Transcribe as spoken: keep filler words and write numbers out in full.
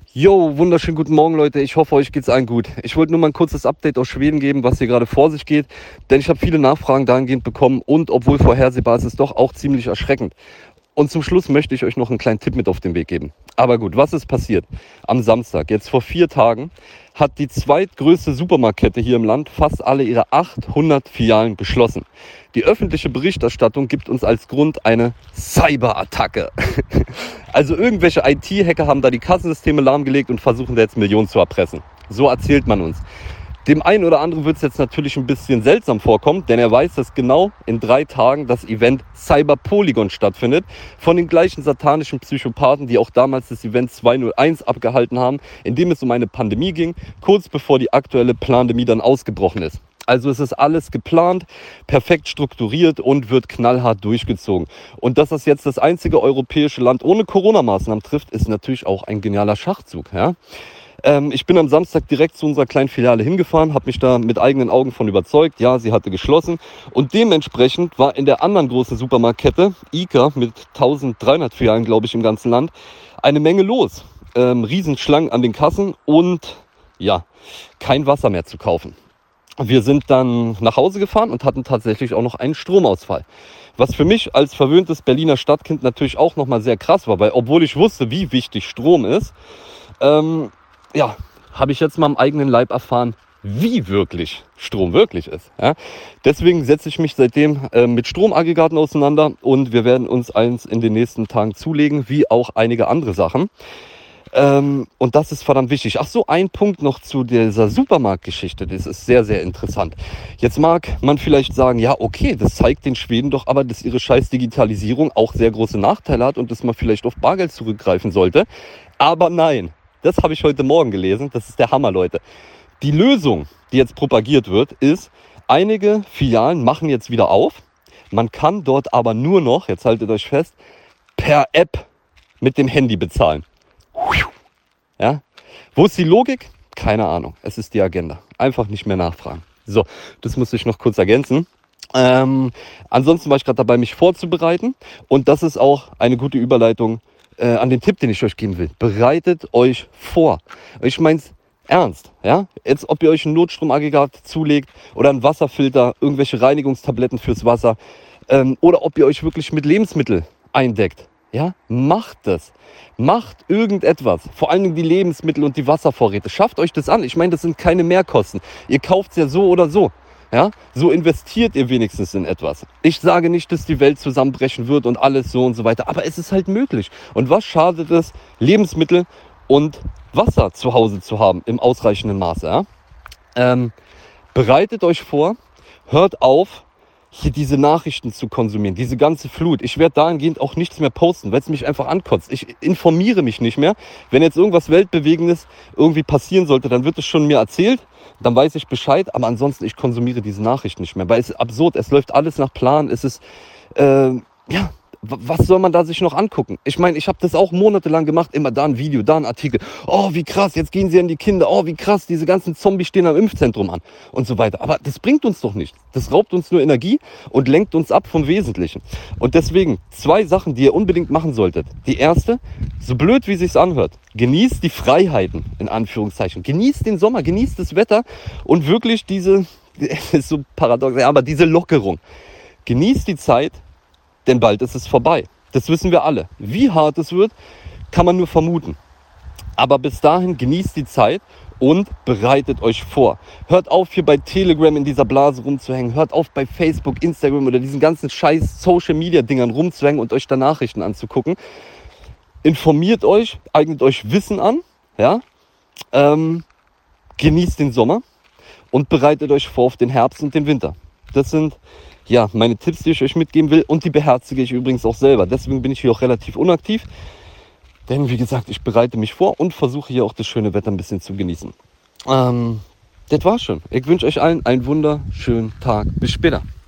Jo, wunderschönen guten Morgen, Leute. Ich hoffe, euch geht's allen gut. Ich wollte nur mal ein kurzes Update aus Schweden geben, was hier gerade vor sich geht. Denn ich habe viele Nachfragen dahingehend bekommen und obwohl vorhersehbar ist, ist es doch auch ziemlich erschreckend. Und zum Schluss möchte ich euch noch einen kleinen Tipp mit auf den Weg geben. Aber gut, was ist passiert? Am Samstag, jetzt vor vier Tagen, hat die zweitgrößte Supermarktkette hier im Land fast alle ihre achthundert Filialen geschlossen. Die öffentliche Berichterstattung gibt uns als Grund eine Cyberattacke. Also irgendwelche I T-Hacker haben da die Kassensysteme lahmgelegt und versuchen da jetzt Millionen zu erpressen. So erzählt man uns. Dem einen oder anderen wird es jetzt natürlich ein bisschen seltsam vorkommen, denn er weiß, dass genau in drei Tagen das Event Cyberpolygon stattfindet. Von den gleichen satanischen Psychopathen, die auch damals das Event zweihunderteins abgehalten haben, in dem es um eine Pandemie ging, kurz bevor die aktuelle Plandemie dann ausgebrochen ist. Also es ist alles geplant, perfekt strukturiert und wird knallhart durchgezogen. Und dass das jetzt das einzige europäische Land ohne Corona-Maßnahmen trifft, ist natürlich auch ein genialer Schachzug, ja. Ähm, ich bin am Samstag direkt zu unserer kleinen Filiale hingefahren, habe mich da mit eigenen Augen von überzeugt. Ja, sie hatte geschlossen. Und dementsprechend war in der anderen großen Supermarktkette, ICA, mit dreizehnhundert Filialen, glaube ich, im ganzen Land, eine Menge los. Ähm, Riesenschlangen an den Kassen und ja, kein Wasser mehr zu kaufen. Wir sind dann nach Hause gefahren und hatten tatsächlich auch noch einen Stromausfall. Was für mich als verwöhntes Berliner Stadtkind natürlich auch nochmal sehr krass war, weil obwohl ich wusste, wie wichtig Strom ist, ähm, ja, habe ich jetzt mal am eigenen Leib erfahren, wie wirklich Strom wirklich ist. Ja? Deswegen setze ich mich seitdem äh, mit Stromaggregaten auseinander und wir werden uns eins in den nächsten Tagen zulegen, wie auch einige andere Sachen. Ähm, und das ist verdammt wichtig. Ach so, ein Punkt noch zu dieser Supermarktgeschichte. Das ist sehr, sehr interessant. Jetzt mag man vielleicht sagen, ja, okay, das zeigt den Schweden doch aber, dass ihre scheiß Digitalisierung auch sehr große Nachteile hat und dass man vielleicht auf Bargeld zurückgreifen sollte. Aber nein. Das habe ich heute Morgen gelesen. Das ist der Hammer, Leute. Die Lösung, die jetzt propagiert wird, ist, einige Filialen machen jetzt wieder auf. Man kann dort aber nur noch, jetzt haltet euch fest, per App mit dem Handy bezahlen. Ja? Wo ist die Logik? Keine Ahnung. Es ist die Agenda. Einfach nicht mehr nachfragen. So, das muss ich noch kurz ergänzen. Ähm, ansonsten war ich gerade dabei, mich vorzubereiten. Und das ist auch eine gute Überleitung Äh, an den Tipp, den ich euch geben will. Bereitet euch vor. Ich meine es ernst. Ja? Jetzt, ob ihr euch ein Notstromaggregat zulegt oder einen Wasserfilter, irgendwelche Reinigungstabletten fürs Wasser ähm, oder ob ihr euch wirklich mit Lebensmitteln eindeckt. Ja? Macht das. Macht irgendetwas. Vor allem die Lebensmittel und die Wasservorräte. Schafft euch das an. Ich meine, das sind keine Mehrkosten. Ihr kauft es ja so oder so. Ja, so investiert ihr wenigstens in etwas. Ich sage nicht, dass die Welt zusammenbrechen wird und alles so und so weiter, aber es ist halt möglich. Und was schadet es, Lebensmittel und Wasser zu Hause zu haben im ausreichenden Maße? Ja? Ähm, bereitet euch vor, hört auf, hier diese Nachrichten zu konsumieren, diese ganze Flut. Ich werde dahingehend auch nichts mehr posten, weil es mich einfach ankotzt. Ich informiere mich nicht mehr. Wenn jetzt irgendwas Weltbewegendes irgendwie passieren sollte, dann wird es schon mir erzählt. Dann weiß ich Bescheid, aber ansonsten, ich konsumiere diese Nachrichten nicht mehr, weil es ist absurd, es läuft alles nach Plan, es ist, äh, ja, was soll man da sich noch angucken? Ich meine, ich habe das auch monatelang gemacht, immer da ein Video, da ein Artikel, oh, wie krass, jetzt gehen sie an die Kinder, oh, wie krass, diese ganzen Zombies stehen am Impfzentrum an und so weiter, aber das bringt uns doch nichts, das raubt uns nur Energie und lenkt uns ab vom Wesentlichen. Und deswegen zwei Sachen, die ihr unbedingt machen solltet. Die erste, so blöd wie sich's anhört, genießt die Freiheiten, in Anführungszeichen. Genießt den Sommer, genießt das Wetter und wirklich diese, es ist so paradox, aber diese Lockerung. Genießt die Zeit, denn bald ist es vorbei. Das wissen wir alle. Wie hart es wird, kann man nur vermuten. Aber bis dahin genießt die Zeit und bereitet euch vor. Hört auf, hier bei Telegram in dieser Blase rumzuhängen. Hört auf, bei Facebook, Instagram oder diesen ganzen scheiß Social-Media-Dingern rumzuhängen und euch da Nachrichten anzugucken. Informiert euch, eignet euch Wissen an, ja? ähm, genießt den Sommer und bereitet euch vor auf den Herbst und den Winter. Das sind ja meine Tipps, die ich euch mitgeben will und die beherzige ich übrigens auch selber. Deswegen bin ich hier auch relativ unaktiv, denn wie gesagt, ich bereite mich vor und versuche hier auch das schöne Wetter ein bisschen zu genießen. Ähm, das war's schon. Ich wünsche euch allen einen wunderschönen Tag. Bis später.